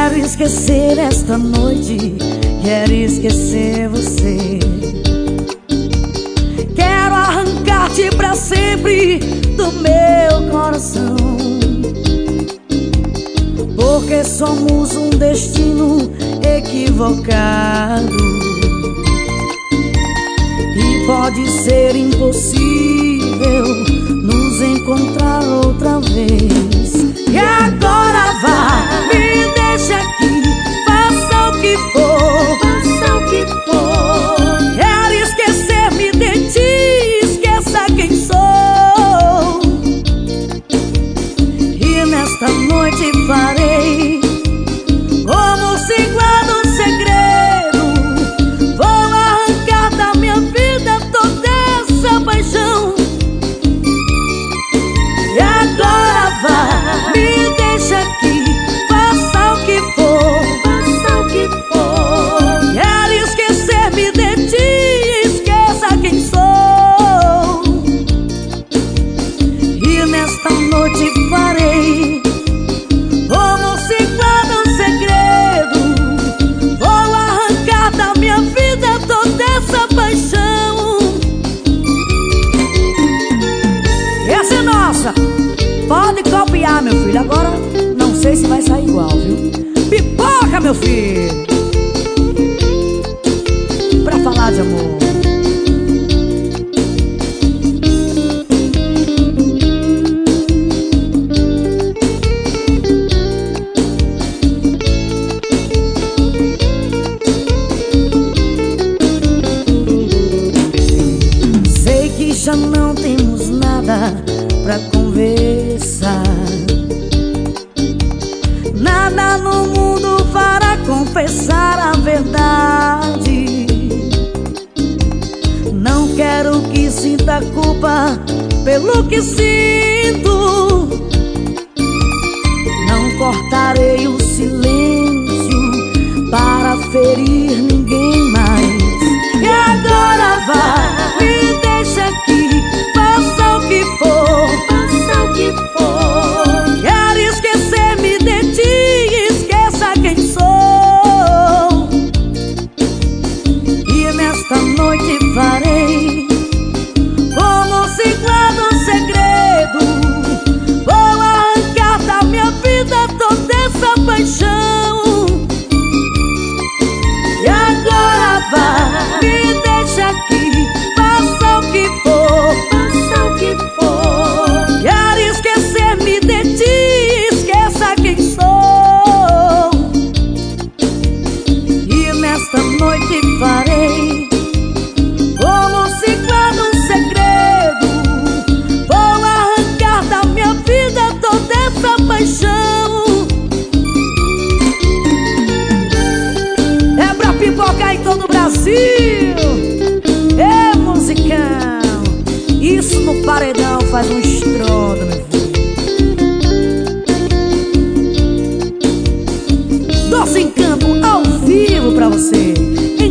Quero esquecer esta noite, quero esquecer você. Quero arrancar-te pra sempre do meu coração, porque somos um destino equivocado e pode ser impossível nos encontrar outra vez. E agora vá, me deixa aqui, faça o que for, faça o que for. Quero esquecer-me de ti, esqueça quem sou. E nesta noite farei como se guarda um segredo. Vou arrancar da minha vida toda essa paixão. E agora vá, me deixa aqui, faça o que for, faça o que for. Quero esquecer-me de ti, esqueça quem sou. E nesta noite farei como se guarda um segredo. Vou arrancar da minha vida toda essa paixão. Essa é nossa, pode copiar, meu filho. Agora não sei se vai sair igual, viu? Pipoca, meu filho, pra falar de amor. Sei que já não temos nada pra conversar. Nada no mundo fará confessar a verdade. Não quero que sinta culpa pelo que sinto. Não cortarei o silêncio para ferir ninguém mais. E agora vá, me deixa aqui, faça o que for, faça o que for. Quero esquecer-me de ti, esqueça quem sou. E nesta noite farei como se guarda um segredo. Vou arrancar da minha vida toda essa paixão. E agora vá, me deixa aqui, faça o que for, faça o que for. Quero esquecer-me de ti, esqueça quem sou. E nesta noite farei como se guarda um segredo. Vou arrancar da minha vida toda essa paixão. É pra pipocar em todo o Brasil. É musicão, isso no paredão faz um estrondo, meu filho. Doce Encanto ao vivo pra você.